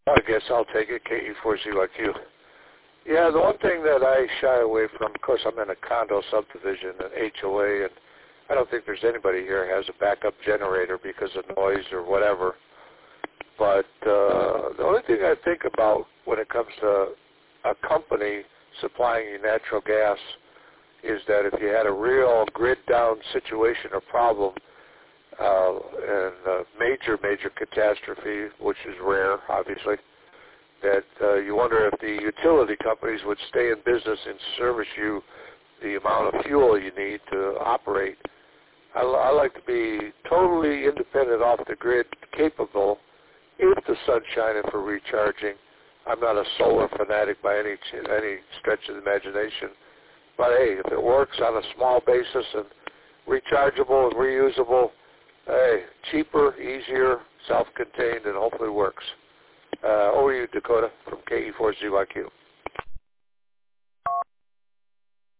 I guess I'll take it, KE4ZYQ. Yeah, the one thing that I shy away from, of course, I'm in a condo subdivision, an HOA, and I don't think there's anybody here who has a backup generator because of noise or whatever. But the only thing I think about when it comes to a company supplying you natural gas is that if you had a real grid-down situation or problem and a major catastrophe, which is rare, obviously, that you wonder if the utility companies would stay in business and service you the amount of fuel you need to operate. I like to be totally independent off the grid, capable if the sun's shining for recharging. I'm not a solar fanatic by any stretch of the imagination. But hey, if it works on a small basis and rechargeable and reusable, hey, cheaper, easier, self-contained, and hopefully works. Over to you, Dakota, from KE4ZYQ.